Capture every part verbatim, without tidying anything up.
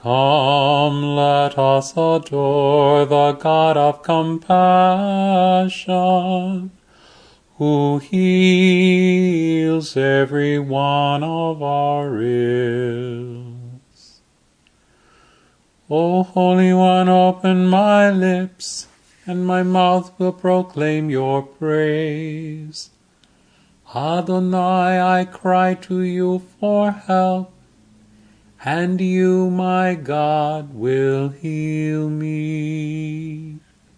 Come, let us adore the God of compassion, who heals every one of our ills. O Holy One, open my lips, and my mouth will proclaim your praise. Adonai, I cry to you for help, and you, my God, will heal me.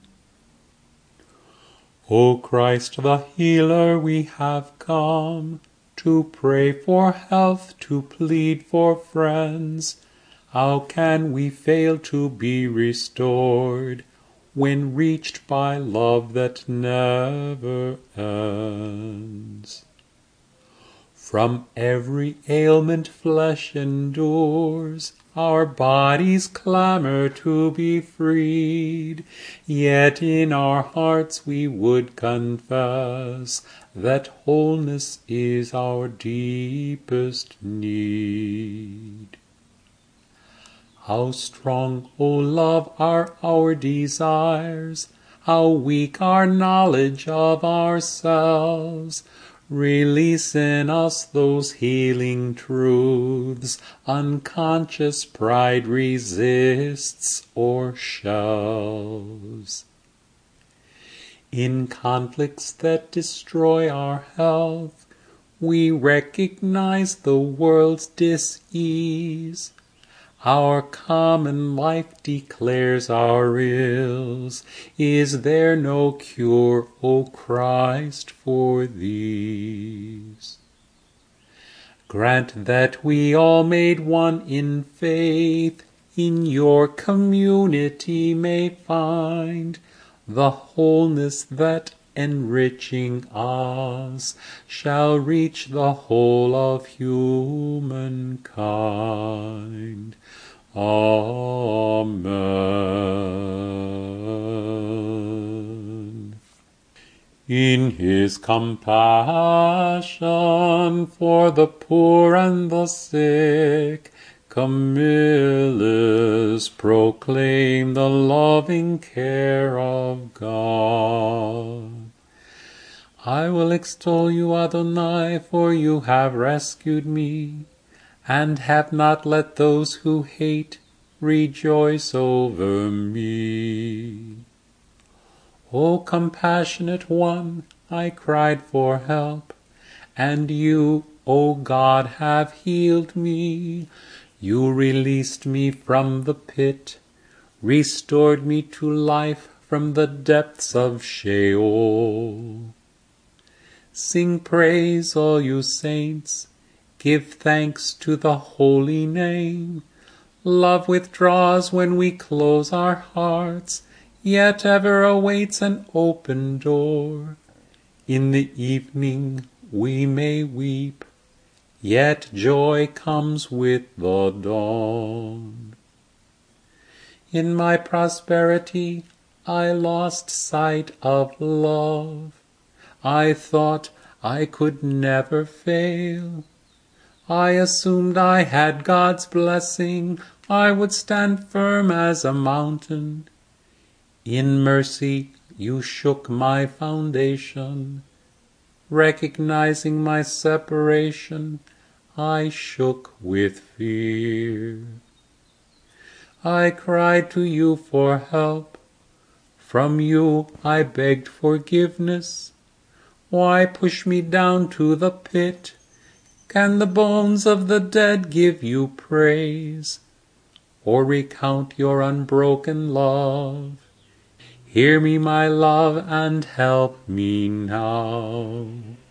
O Christ the healer, we have come to pray for health, to plead for friends. How can we fail to be restored when reached by love that never ends? From every ailment flesh endures, our bodies clamor to be freed, yet in our hearts we would confess that wholeness is our deepest need. How strong, O love, are our desires, how weak our knowledge of ourselves. Release in us those healing truths unconscious pride resists or shelves. In conflicts that destroy our health, we recognize the world's dis-ease. Our common life declares our ills. Is there no cure, O Christ, for these? Grant that we all made one in faith in your community may find the wholeness that, enriching us, shall reach the whole of humankind. Amen. In his compassion for the poor and the sick, Camillus proclaimed the loving care of God. I will extol you, Adonai, for you have rescued me, and have not let those who hate rejoice over me. O compassionate one, I cried for help, and you, O God, have healed me. You released me from the pit, restored me to life from the depths of Sheol. Sing praise, all you saints. Give thanks to the holy name. Love withdraws when we close our hearts, yet ever awaits an open door. In the evening we may weep, yet joy comes with the dawn. In my prosperity I lost sight of love. I thought I could never fail. I assumed I had God's blessing. I would stand firm as a mountain. In mercy you shook my foundation. Recognizing my separation, I shook with fear. I cried to you for help. From you I begged forgiveness. Why push me down to the pit? Can the bones of the dead give you praise, or recount your unbroken love? Hear me, my love, and help me now.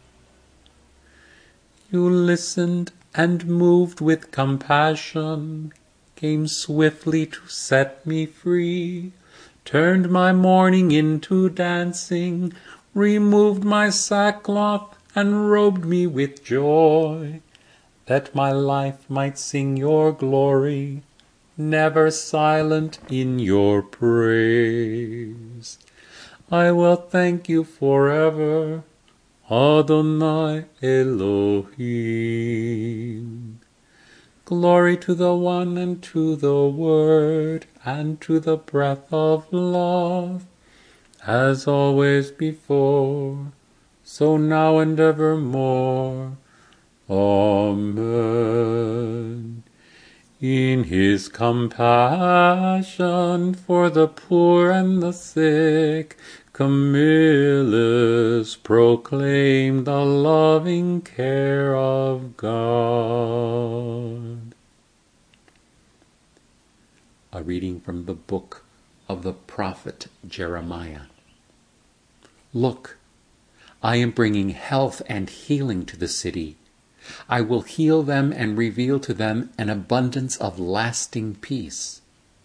You listened and, moved with compassion, came swiftly to set me free, turned my mourning into dancing, removed my sackcloth and robed me with joy, that my life might sing your glory, never silent in your praise. I will thank you forever, Adonai Elohim. Glory to the One, and to the Word, and to the breath of love, as always before, so now and evermore. Amen. In his compassion for the poor and the sick, Camillus proclaimed the loving care of God. A reading from the book of the prophet Jeremiah. Look, I am bringing health and healing to the city. I will heal them and reveal to them an abundance of lasting peace.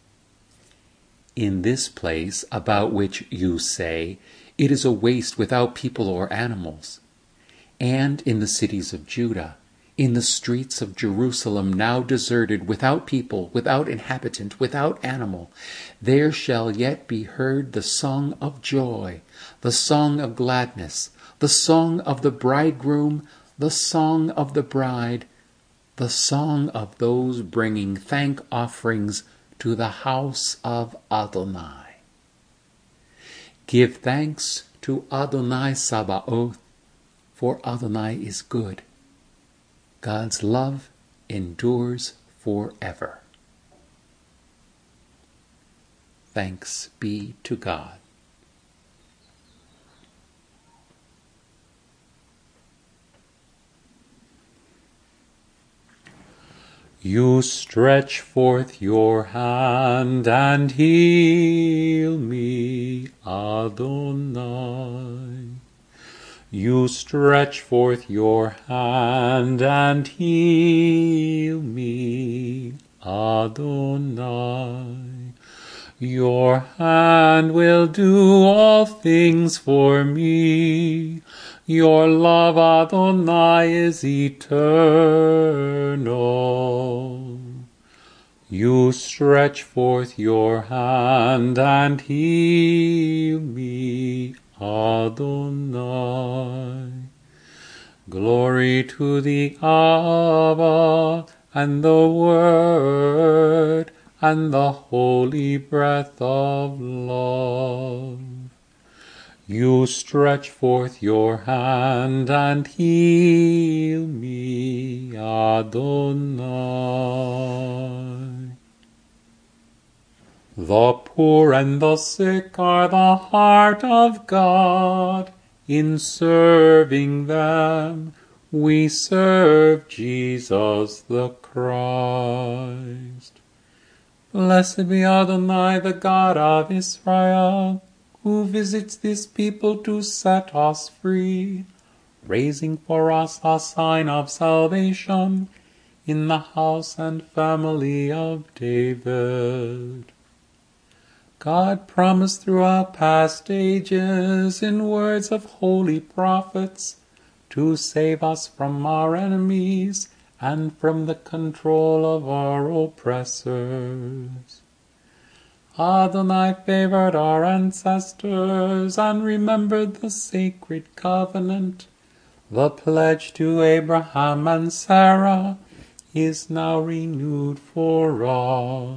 In this place, about which you say, it is a waste without people or animals, and in the cities of Judah, in the streets of Jerusalem now deserted, without people, without inhabitant, without animal, there shall yet be heard the song of joy, the song of gladness, the song of the bridegroom, the song of the bride, the song of those bringing thank offerings to the house of Adonai. Give thanks to Adonai Sabaoth, for Adonai is good. God's love endures forever. Thanks be to God. You stretch forth your hand and heal me, Adonai. You stretch forth your hand and heal me, Adonai. Your hand will do all things for me. Your love, Adonai, is eternal. You stretch forth your hand and heal me, Adonai. Glory to the Abba, and the Word, and the holy breath of love. You stretch forth your hand and heal me, Adonai. The poor and the sick are the heart of God. In serving them, we serve Jesus the Christ. Blessed be Adonai, the God of Israel, who visits this people to set us free, raising for us a sign of salvation in the house and family of David. God promised throughout past ages in words of holy prophets to save us from our enemies and from the control of our oppressors. Adonai favored our ancestors and remembered the sacred covenant. The pledge to Abraham and Sarah is now renewed for us.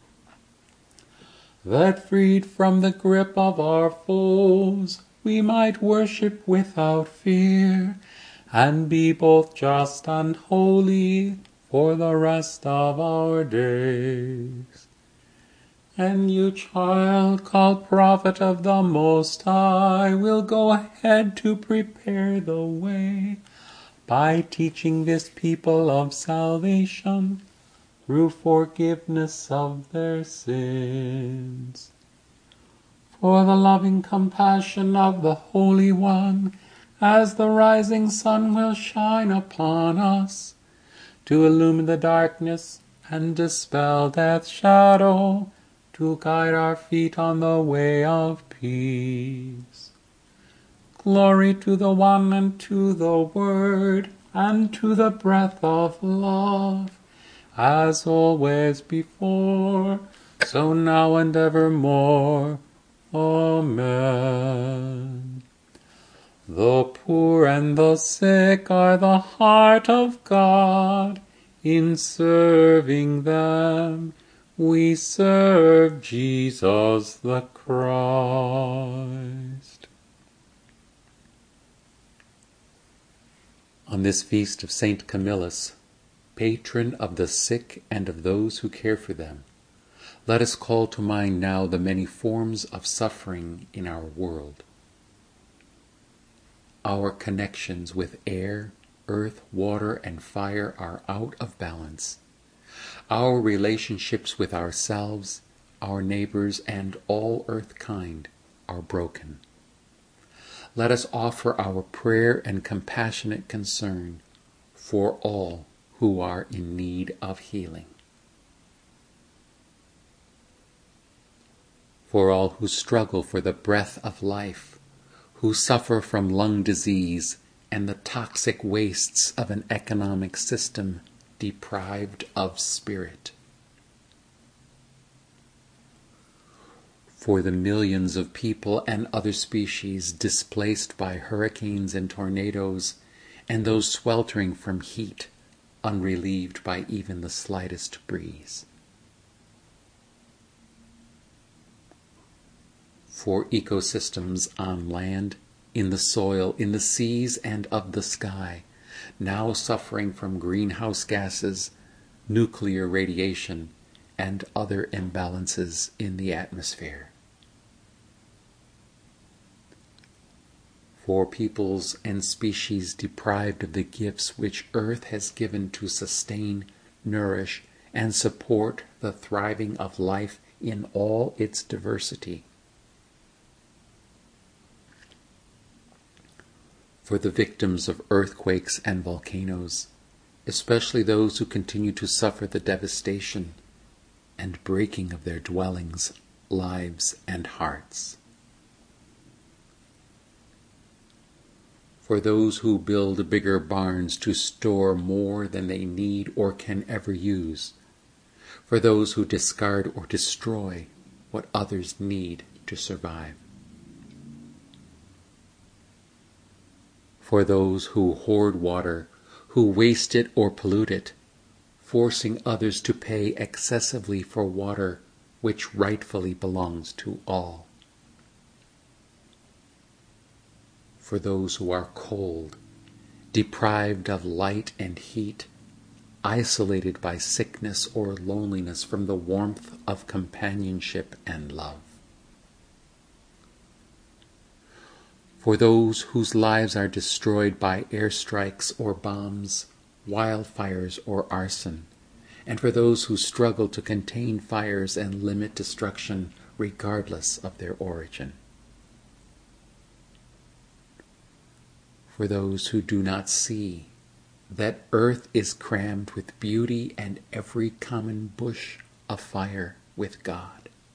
That freed from the grip of our foes, we might worship without fear, and be both just and holy for the rest of our days. And you, child, called prophet of the Most High, will go ahead to prepare the way by teaching this people of salvation through forgiveness of their sins. For the loving compassion of the Holy One, as the rising sun will shine upon us, to illumine the darkness and dispel death's shadow, to guide our feet on the way of peace. Glory to the One, and to the Word, and to the breath of love, as always before, so now and evermore. Amen. The poor and the sick are the heart of God. In serving them, we serve Jesus the Christ. On this feast of Saint Camillus, patron of the sick and of those who care for them, let us call to mind now the many forms of suffering in our world. Our connections with air, earth, water, and fire are out of balance. Our relationships with ourselves, our neighbors, and all earth kind are broken. Let us offer our prayer and compassionate concern for all who are in need of healing. For all who struggle for the breath of life, who suffer from lung disease and the toxic wastes of an economic system deprived of spirit. For the millions of people and other species displaced by hurricanes and tornadoes, and those sweltering from heat, unrelieved by even the slightest breeze. For ecosystems on land, in the soil, in the seas, and of the sky, now suffering from greenhouse gases, nuclear radiation, and other imbalances in the atmosphere. For peoples and species deprived of the gifts which Earth has given to sustain, nourish, and support the thriving of life in all its diversity. For the victims of earthquakes and volcanoes, especially those who continue to suffer the devastation and breaking of their dwellings, lives, and hearts. For those who build bigger barns to store more than they need or can ever use. For those who discard or destroy what others need to survive. For those who hoard water, who waste it or pollute it, forcing others to pay excessively for water which rightfully belongs to all. For those who are cold, deprived of light and heat, isolated by sickness or loneliness from the warmth of companionship and love. For those whose lives are destroyed by airstrikes or bombs, wildfires or arson, and for those who struggle to contain fires and limit destruction regardless of their origin. For those who do not see that earth is crammed with beauty and every common bush afire with God.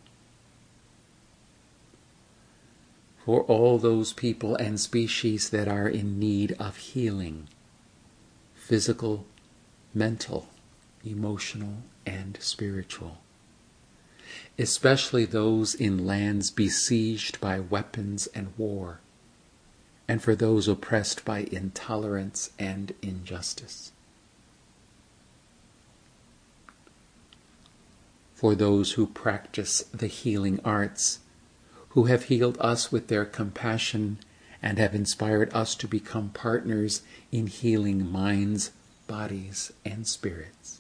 For all those people and species that are in need of healing, physical, mental, emotional, and spiritual, especially those in lands besieged by weapons and war, and for those oppressed by intolerance and injustice. For those who practice the healing arts, who have healed us with their compassion and have inspired us to become partners in healing minds, bodies, and spirits.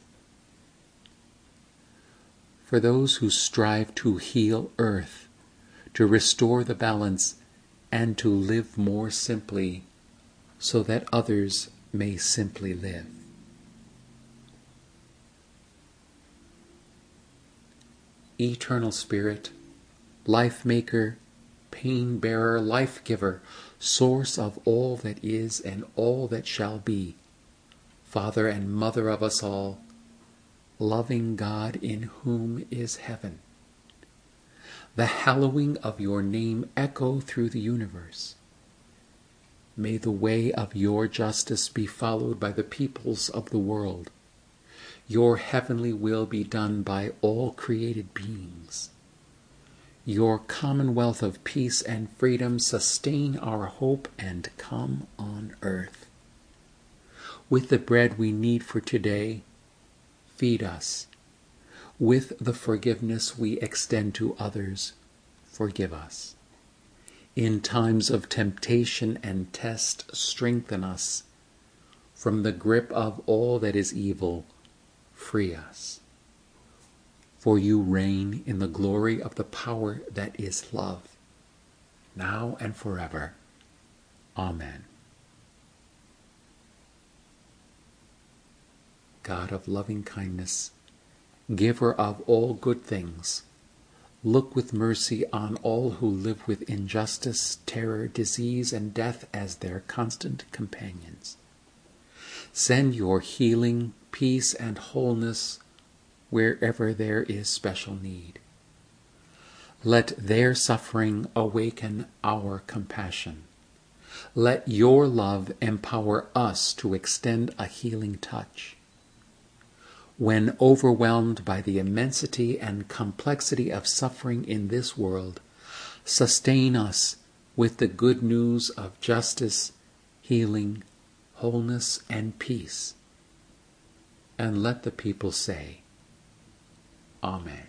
For those who strive to heal earth, to restore the balance, and to live more simply so that others may simply live. Eternal Spirit, life maker, pain bearer, life giver, source of all that is and all that shall be, Father and Mother of us all, loving God in whom is heaven. The hallowing of your name echo through the universe. May the way of your justice be followed by the peoples of the world. Your heavenly will be done by all created beings. Your commonwealth of peace and freedom sustain our hope and come on earth. With the bread we need for today, feed us. With the forgiveness we extend to others, forgive us. In times of temptation and test, strengthen us. From the grip of all that is evil, free us. For you reign in the glory of the power that is love, now and forever. Amen. God of loving kindness, giver of all good things, look with mercy on all who live with injustice, terror, disease, and death as their constant companions. Send your healing, peace, and wholeness wherever there is special need. Let their suffering awaken our compassion. Let your love empower us to extend a healing touch. When overwhelmed by the immensity and complexity of suffering in this world, sustain us with the good news of justice, healing, wholeness, and peace. And let the people say, Amen.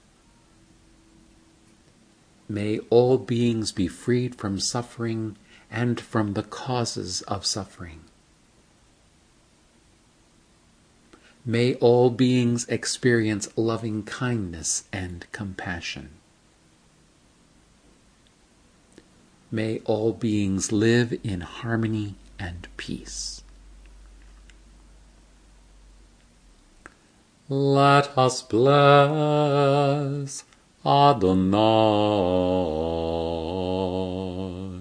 May all beings be freed from suffering and from the causes of suffering. May all beings experience loving kindness and compassion. May all beings live in harmony and peace. Let us bless Adonai.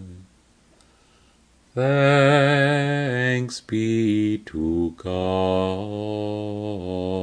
Thanks be to God.